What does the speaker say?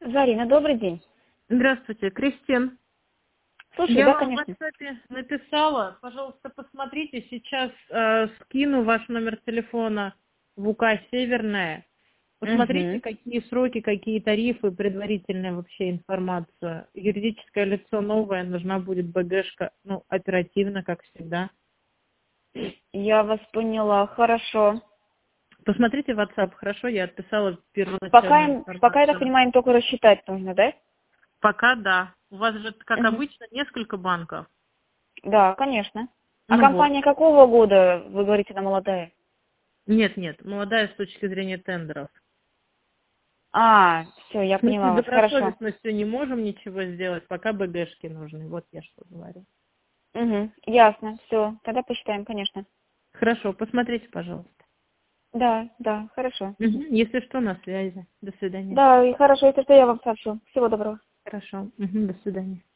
Зарина, добрый день. Здравствуйте, Кристин. Слушай, Я да, вам в конечно. WhatsApp написала. Пожалуйста, посмотрите. Сейчас скину ваш номер телефона в УК «Северная». Посмотрите, Угу. какие сроки, какие тарифы, предварительная вообще информацию. Юридическое лицо новое, нужна будет БГшка, оперативно, как всегда. Я вас поняла, хорошо. Посмотрите WhatsApp, хорошо? Я отписала Пока, первоначальную пока, я так информацию. понимаю, им только рассчитать нужно, да? Пока да. У вас же, как Угу. обычно, несколько банков. Да, конечно. А Ну вот. компания какого года, вы говорите, она молодая? Нет, молодая с точки зрения тендеров. А, все, я В смысле, поняла вас, хорошо. добросовестностью не можем ничего сделать, пока БГшки нужны. Вот я что говорю. Угу, ясно, все, тогда посчитаем, конечно. Хорошо, посмотрите, пожалуйста. Да, да, хорошо. Мгм. Если что, на связи. До свидания. Да, и хорошо, если что, я вам сообщу. Всего доброго. Хорошо. Мгм. До свидания.